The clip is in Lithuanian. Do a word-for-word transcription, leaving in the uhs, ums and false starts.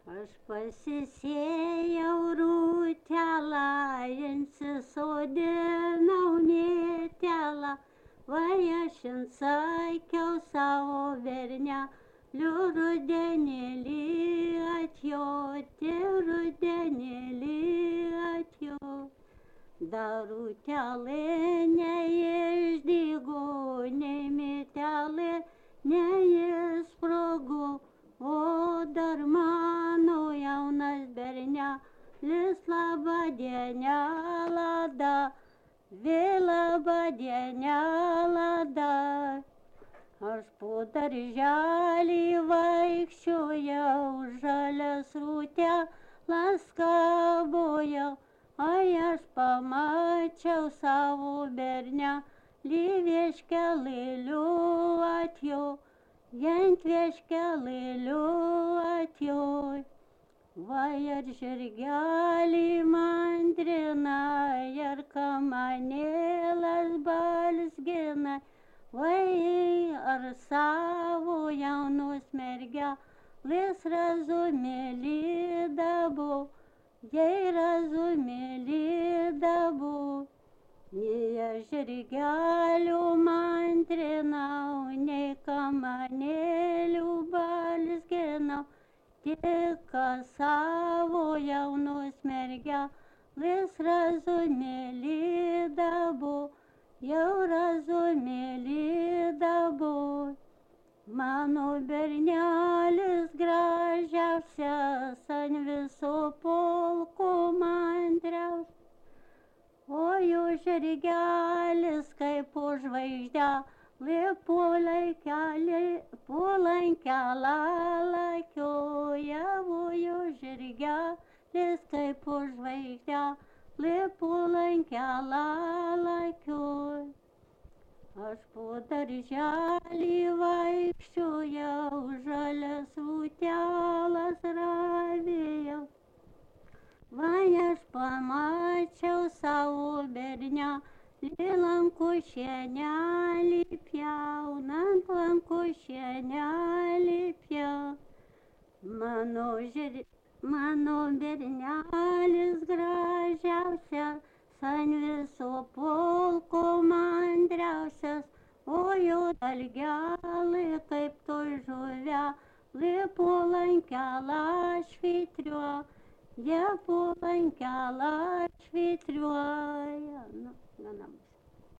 Aš pasisėjau rūtelą, insisodinau mėtelą, vai aš insakiau savo berneliu rudenėlį atjoti, rudenėlį atjoti. Dar rūtelė neišdygo, nei mėtelė neišsprogo, o dar mano jaunas bernelis labadienę lada, vėl labadienę lada. Aš po darželį vaikščiojau, žalias rūtelas kabojau, ai aš pamačiau savo bernelį vieškelėliu atjo, jent vieškelėliu atjo. Vai ar žirgelį mandrina, ar kamanėlas balzgina, vai ar savo jaunus mergelės razumėlį dabo, jei razumėlį dabo. Nei aš žirgelių mandrinau, nei kamanėlių balzginau, tik savo jaunus mergelės razumėlį dabo, jau razumėlį dabo. Mano bernelis gražiausias, ant viso polko mandriausias, o jo žirgelis kaip po žvaigždelė po lankelą lakioja, o jo žirgelis kaip po žvaigždelė po lankelą lakioja. Aš po darželį vaikščiojau, žalias rūtelas ravėjau, vai aš pamačiau savo bernelį lankų šienelį pjaunant, lankų šienelį pjaunant. Mano, žir... Mano bernelis gražiausias, ant viso polko mandriausias, o jo dalgelė kaip to žuvelė po lankelą švytriuoja, jie po lankelą švytriuoja. Nu, gana.